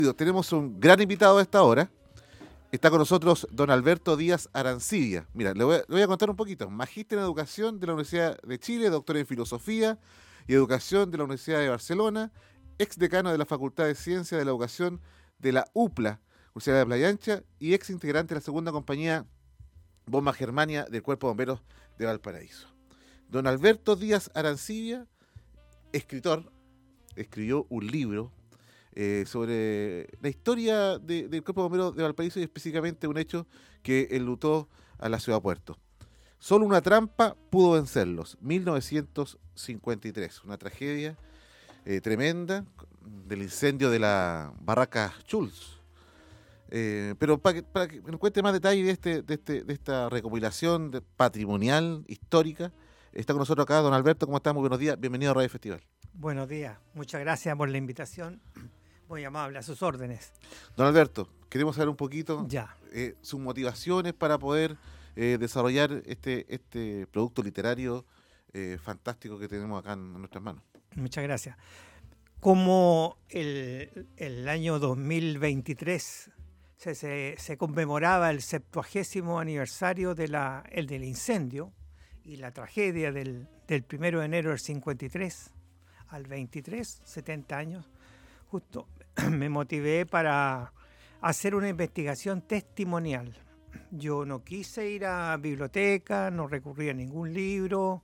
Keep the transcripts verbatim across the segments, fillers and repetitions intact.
Tenemos un gran invitado a esta hora. Está con nosotros don Alberto Díaz Arancibia. Mira, le voy, a, le voy a contar un poquito. Magíster en Educación de la Universidad de Chile, doctor en Filosofía y Educación de la Universidad de Barcelona, ex decano de la Facultad de Ciencias de la Educación de la U P L A, Universidad de Playa Ancha, y ex integrante de la segunda compañía Bomba Germania del Cuerpo de Bomberos de Valparaíso. Don Alberto Díaz Arancibia, escritor, escribió un libro Eh, sobre la historia de, del Cuerpo de Bomberos de Valparaíso y específicamente un hecho que enlutó a la ciudad Puerto. Solo una trampa pudo vencerlos, mil novecientos cincuenta y tres, una tragedia eh, tremenda del incendio de la barraca Schultz. Eh, pero para que, para que nos cuente más detalles de, este, de, este, de esta recopilación de, patrimonial, histórica, está con nosotros acá don Alberto. ¿Cómo está? Muy buenos días, bienvenido a Radio Festival. Buenos días, muchas gracias por la invitación. Muy amable, a sus órdenes. Don Alberto, queremos saber un poquito ya. eh, sus motivaciones para poder eh, desarrollar este, este producto literario eh, fantástico que tenemos acá en, en nuestras manos. Muchas gracias. Como el, el año dos mil veintitrés se, se, se conmemoraba el septuagésimo aniversario de la, el del incendio y la tragedia del, del primero de enero del cincuenta y tres al veintitrés, setenta años, justo me motivé para hacer una investigación testimonial. Yo no quise ir a biblioteca, no recurrí a ningún libro,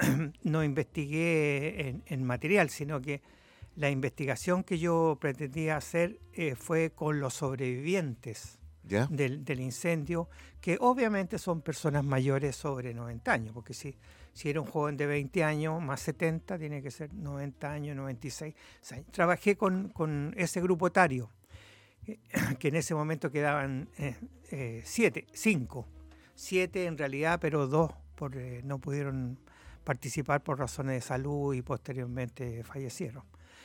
no investigué en, en material, sino que la investigación que yo pretendía hacer eh, fue con los sobrevivientes ¿Ya? del, del incendio, que obviamente son personas mayores sobre noventa años, porque si, si era un joven de veinte años más setenta, tiene que ser noventa años, noventa y seis. O sea, trabajé con, con ese grupo etario, eh, que en ese momento quedaban eh, eh, siete, cinco, siete en realidad, pero dos por, eh, no pudieron participar por razones de salud y posteriormente fallecieron.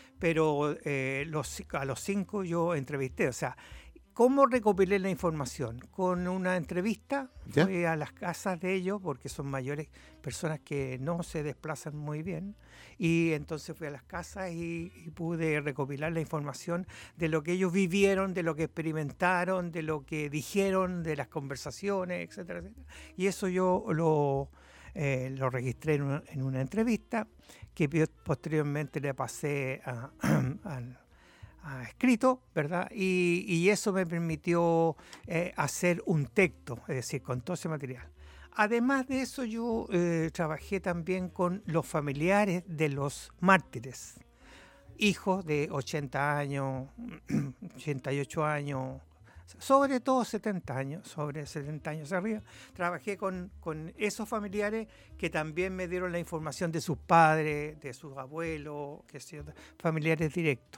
Pero eh, los, a los cinco yo entrevisté, o sea, ¿cómo recopilé la información? Con una entrevista, ¿Ya? fui a las casas de ellos, porque son mayores personas que no se desplazan muy bien, y entonces fui a las casas y, y pude recopilar la información de lo que ellos vivieron, de lo que experimentaron, de lo que dijeron, de las conversaciones, etcétera, etcétera. Y eso yo lo, eh, lo registré en una, en una entrevista que posteriormente le pasé a, al a escrito, ¿verdad? Y, y eso me permitió eh, hacer un texto, es decir, con todo ese material. Además de eso, yo eh, trabajé también con los familiares de los mártires, hijos de ochenta años, ochenta y ocho años, sobre todo setenta años, sobre setenta años arriba. Trabajé con, con esos familiares que también me dieron la información de sus padres, de sus abuelos, que son familiares directos.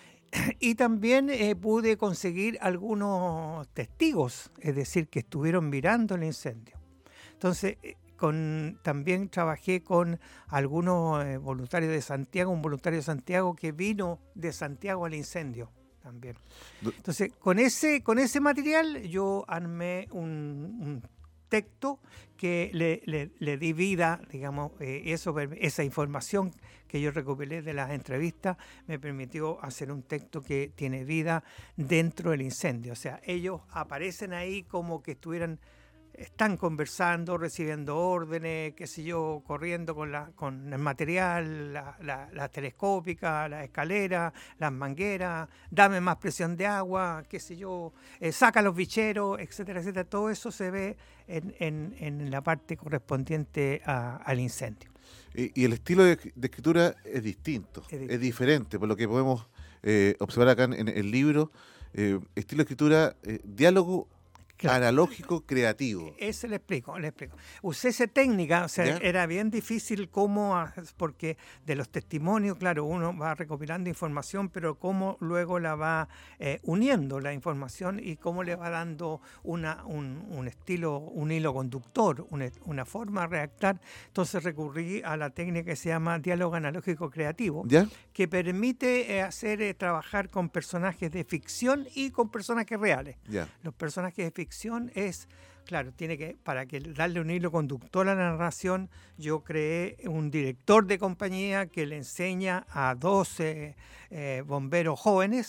Y también eh, pude conseguir algunos testigos, es decir, que estuvieron mirando el incendio. Entonces, eh, con, también trabajé con algunos eh, voluntarios de Santiago, un voluntario de Santiago que vino de Santiago al incendio también. Entonces, con ese, con ese material yo armé un, un texto que le, le, le di vida, digamos, eh, eso, esa información que yo recopilé de las entrevistas me permitió hacer un texto que tiene vida dentro del incendio. O sea, ellos aparecen ahí como que estuvieran, están conversando, recibiendo órdenes, qué sé yo, corriendo con, la, con el material, la, la, la telescópica, la escalera, las mangueras, dame más presión de agua, qué sé yo, eh, saca los bicheros, etcétera, etcétera. Todo eso se ve en, en, en la parte correspondiente a, al incendio. Y, y el estilo de, de escritura es distinto, es, distinto. es diferente, por lo que podemos eh, observar acá en, en el libro, eh, estilo de escritura, eh, diálogo Claro. analógico creativo. Eso le explico, le explico. Usé esa técnica, o sea, ¿Ya? Era bien difícil cómo, porque de los testimonios, claro, uno va recopilando información, pero cómo luego la va eh, uniendo la información y cómo le va dando una, un, un estilo, un hilo conductor, una, una forma de redactar. Entonces recurrí a la técnica que se llama diálogo analógico creativo, ¿Ya? que permite eh, hacer eh, trabajar con personajes de ficción y con personajes reales. ¿Ya? Los personajes de ficción es, claro, tiene que, para que darle un hilo conductor a la narración, yo creé un director de compañía que le enseña a doce eh, bomberos jóvenes,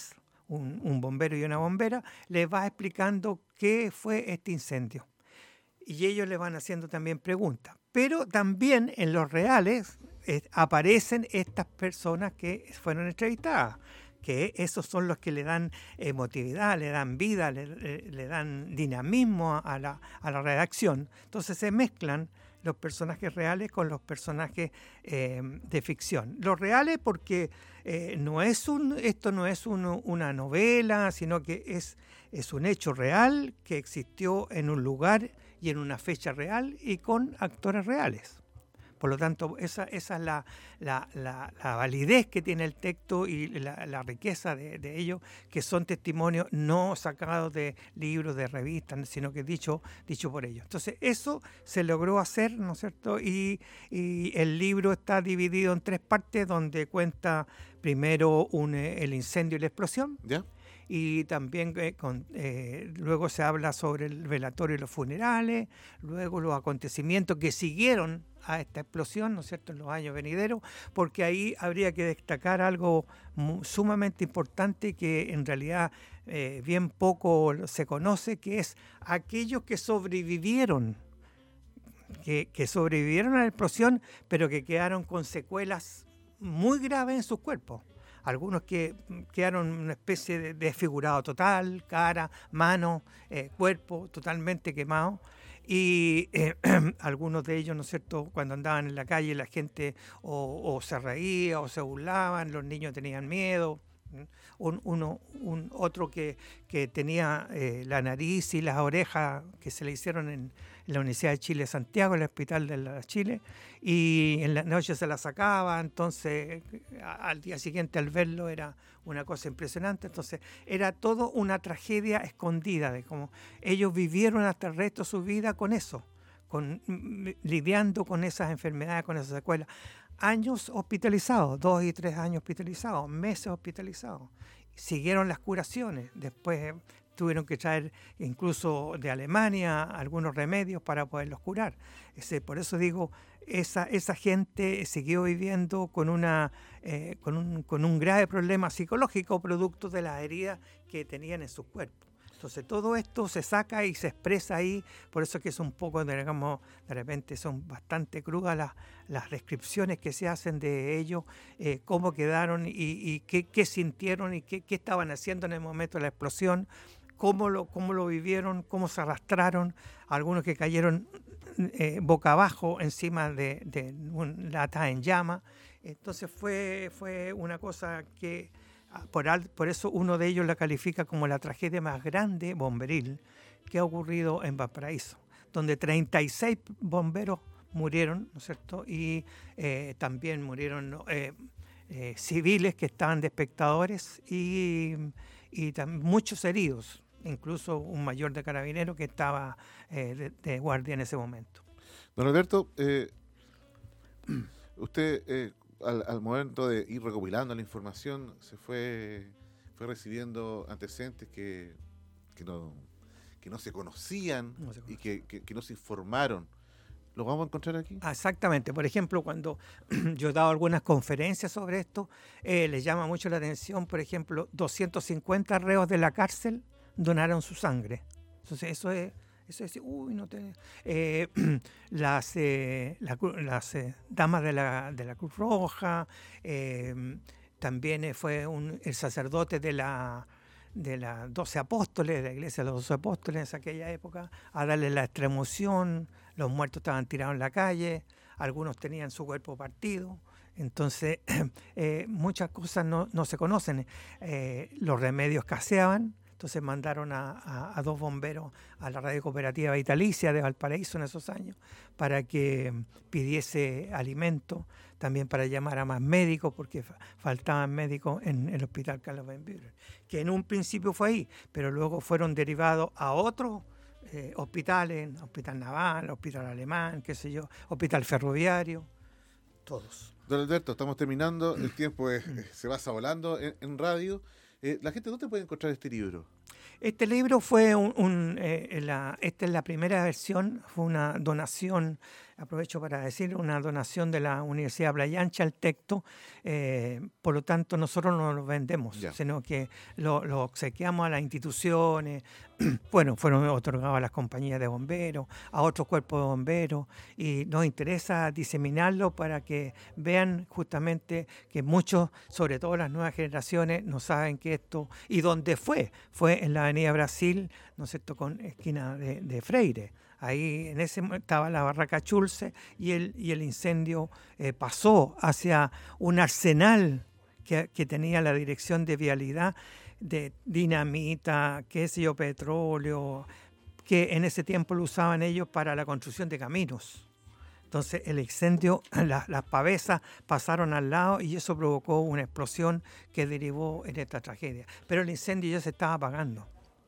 un, un bombero y una bombera, les va explicando qué fue este incendio. Y ellos le van haciendo también preguntas. Pero también en los reales eh, aparecen estas personas que fueron entrevistadas, que esos son los que le dan emotividad, le dan vida, le, le, le dan dinamismo a la, a la redacción. Entonces se mezclan los personajes reales con los personajes eh, de ficción. Los reales porque eh, no es un, esto no es un, una novela, sino que es, es un hecho real que existió en un lugar y en una fecha real y con actores reales. Por lo tanto, esa, esa es la, la, la, la validez que tiene el texto y la, la riqueza de, de ello, que son testimonios no sacados de libros, de revistas, sino que dicho, dicho por ellos. Entonces, eso se logró hacer, ¿no es cierto? Y, y el libro está dividido en tres partes, donde cuenta primero un, el incendio y la explosión. ¿Ya? Y también eh, con, eh, luego se habla sobre el velatorio y los funerales, luego los acontecimientos que siguieron a esta explosión, ¿no es cierto?, en los años venideros, porque ahí habría que destacar algo muy, sumamente importante que en realidad eh, bien poco se conoce, que es aquellos que sobrevivieron, que, que sobrevivieron a la explosión, pero que quedaron con secuelas muy graves en sus cuerpos. Algunos que quedaron una especie de desfigurado total, cara, mano, eh, cuerpo totalmente quemado. Y eh, algunos de ellos, ¿no es cierto?, cuando andaban en la calle la gente o, o se reía o se burlaban, los niños tenían miedo. Un, uno, un otro que, que tenía eh, la nariz y las orejas que se le hicieron en, en la Universidad de Chile Santiago, en el Hospital de la Chile, y en la noche se la sacaba, entonces a, al día siguiente al verlo era una cosa impresionante. Entonces era todo una tragedia escondida, de cómo ellos vivieron hasta el resto de su vida con eso, con, lidiando con esas enfermedades, con esas secuelas. Años hospitalizados, dos y tres años hospitalizados, meses hospitalizados. Siguieron las curaciones, después tuvieron que traer incluso de Alemania algunos remedios para poderlos curar. Ese, por eso digo, esa, esa gente siguió viviendo con, una, eh, con, un, con un grave problema psicológico producto de las heridas que tenían en sus cuerpos. Entonces todo esto se saca y se expresa ahí, por eso es que es un poco, digamos, de repente son bastante crudas las, las descripciones que se hacen de ellos, eh, cómo quedaron y, y qué, qué sintieron y qué, qué estaban haciendo en el momento de la explosión, cómo lo, cómo lo vivieron, cómo se arrastraron, algunos que cayeron eh, boca abajo encima de, de un lata en llama. Entonces fue, fue una cosa que... Por, al, por eso uno de ellos la califica como la tragedia más grande bomberil que ha ocurrido en Valparaíso, donde treinta y seis bomberos murieron, ¿no es cierto? Y eh, también murieron eh, eh, civiles que estaban de espectadores y, y tam- muchos heridos, incluso un mayor de carabineros que estaba eh, de, de guardia en ese momento. Don Alberto, eh, usted... Eh, Al, al momento de ir recopilando la información, se fue, fue recibiendo antecedentes que, que, no, que no se conocían No se y que, que, que no se informaron. ¿Los vamos a encontrar aquí? Exactamente. Por ejemplo, cuando yo he dado algunas conferencias sobre esto, eh, les llama mucho la atención, por ejemplo, doscientos cincuenta reos de la cárcel donaron su sangre. Entonces, eso es... Eso es, uy, no te... Eh, las eh, la, las eh, damas de la, de la Cruz Roja, eh, también eh, fue un, el sacerdote de la de las doce apóstoles, de la iglesia de los doce apóstoles en aquella época, a darle la extremoción. Los muertos estaban tirados en la calle, algunos tenían su cuerpo partido. Entonces, eh, muchas cosas no, no se conocen. Eh, los remedios escaseaban. Entonces mandaron a, a, a dos bomberos a la Radio Cooperativa Vitalicia de Valparaíso en esos años para que pidiese alimento, también para llamar a más médicos, porque fa faltaban médicos en el Hospital Carlos Benbüren, que en un principio fue ahí, pero luego fueron derivados a otros eh, hospitales, Hospital Naval, Hospital Alemán, qué sé yo, Hospital Ferroviario, todos. Don Alberto, estamos terminando, el tiempo es, se va volando en, en radio. Eh, ¿La gente dónde puede encontrar este libro? Este libro fue un... un eh, la, esta es la primera versión, fue una donación aprovecho para decir, una donación de la Universidad Playa Ancha, el texto, eh, por lo tanto nosotros no lo vendemos, Ya. sino que lo, lo obsequiamos a las instituciones, bueno, fueron otorgados a las compañías de bomberos, a otros cuerpos de bomberos, y nos interesa diseminarlo para que vean justamente que muchos, sobre todo las nuevas generaciones, no saben que esto, y dónde fue, fue en la Avenida Brasil, ¿no es cierto?, con esquina de, de Freire. Ahí en ese mo- estaba la barraca Chulce y el, y el incendio eh, pasó hacia un arsenal que, que tenía la dirección de vialidad de dinamita, qué sé yo, petróleo, que en ese tiempo lo usaban ellos para la construcción de caminos. Entonces el incendio, la- las pavesas pasaron al lado y eso provocó una explosión que derivó en esta tragedia. Pero el incendio ya se estaba apagando.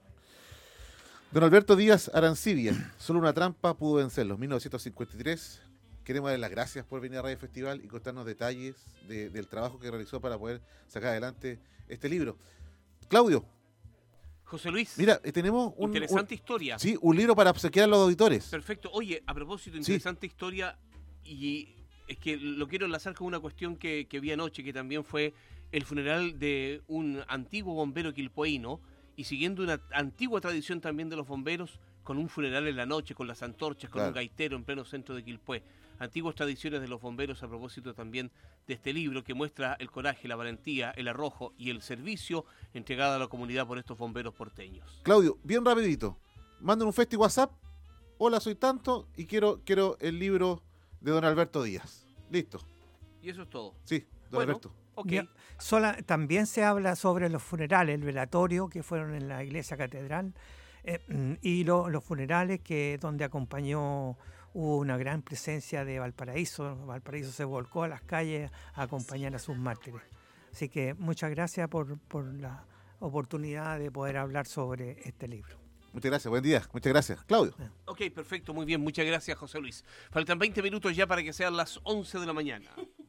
Don Alberto Díaz Arancibia, solo una trampa pudo vencerlos, mil novecientos cincuenta y tres. Queremos darle las gracias por venir a Radio Festival y contarnos detalles de- del trabajo que realizó para poder sacar adelante este libro. Claudio, José Luis, mira, eh, tenemos un, interesante un- historia. sí, un libro para obsequiar a los auditores. Perfecto. Oye, a propósito, Sí. interesante historia, y es que lo quiero enlazar con una cuestión que, que vi anoche, que también fue el funeral de un antiguo bombero quilpueíno, y siguiendo una antigua tradición también de los bomberos, con un funeral en la noche, con las antorchas, con Claro. un gaitero en pleno centro de Quilpué. Antiguas tradiciones de los bomberos a propósito también de este libro que muestra el coraje, la valentía, el arrojo y el servicio entregado a la comunidad por estos bomberos porteños. Claudio, bien rapidito, manden un festi WhatsApp. Hola, soy tanto y quiero, quiero el libro de don Alberto Díaz. Listo, Y eso es todo. sí, don Bueno, Alberto. Ok. Ya, sola- también se habla sobre los funerales, el velatorio que fueron en la iglesia catedral eh, mm, y lo- los funerales que donde acompañó, hubo una gran presencia de Valparaíso. Valparaíso se volcó a las calles a acompañar a sus mártires. Así que muchas gracias por, por la oportunidad de poder hablar sobre este libro. Muchas gracias, buen día. Muchas gracias. Claudio. Ok, perfecto, muy bien. Muchas gracias, José Luis. Faltan veinte minutos ya para que sean las once de la mañana.